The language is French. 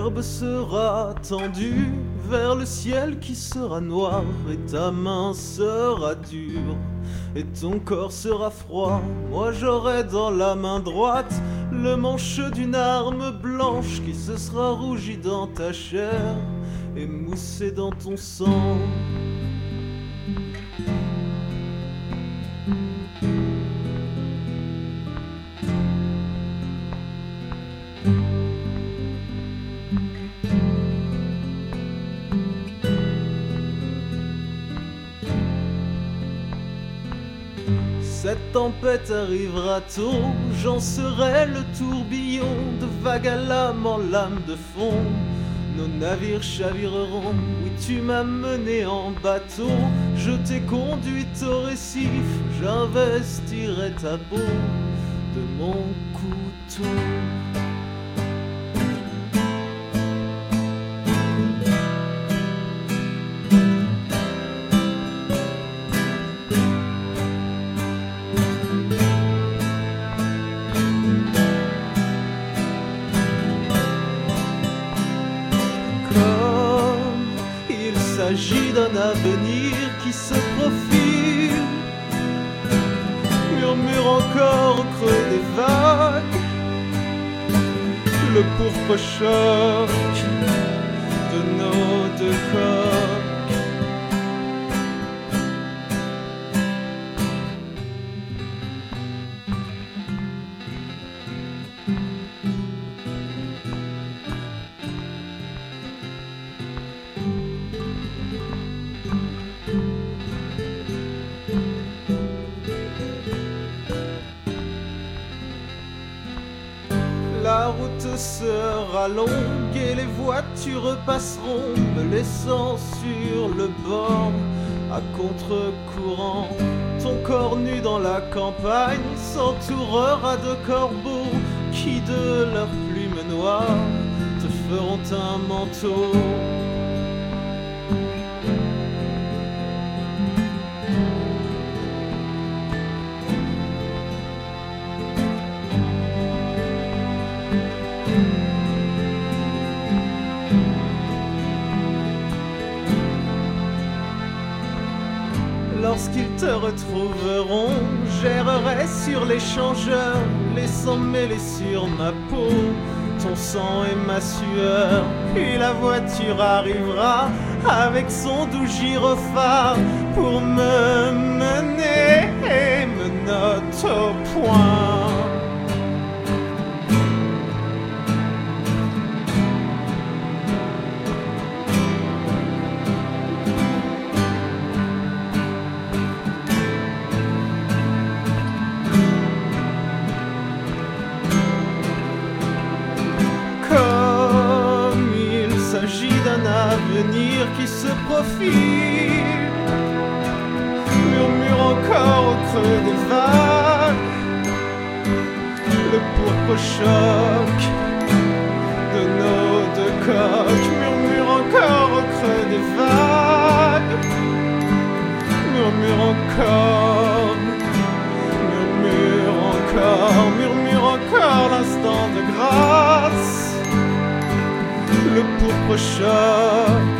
l'herbe sera tendue vers le ciel qui sera noir, et ta main sera dure, et ton corps sera froid. Moi j'aurai dans la main droite le manche d'une arme blanche qui se sera rougie dans ta chair et moussée dans ton sang. Cette tempête arrivera tôt, j'en serai le tourbillon, de vague à lame en lame de fond. Nos navires chavireront, oui tu m'as mené en bateau, je t'ai conduite au récif, j'investirai ta peau de mon couteau. Il s'agit d'un avenir qui se profile, murmure encore au creux des vagues, le pourpre choc de nos deux corps. La route sera longue et les voitures passeront, me laissant sur le bord à contre-courant. Ton corps nu dans la campagne s'entourera de corbeaux qui de leurs plumes noires te feront un manteau. Lorsqu'ils te retrouveront, j'errerai sur l'échangeur, laissant mêler sur ma peau ton sang et ma sueur. Puis la voiture arrivera avec son doux gyrophare pour me mener et menotte au point. Il s'agit d'un avenir qui se profile, murmure encore au creux des vagues, le pourpre choc de nos deux coques, murmure encore au creux des vagues, murmure encore, murmure encore, murmure encore l'instant de grâce. Le pourpre choc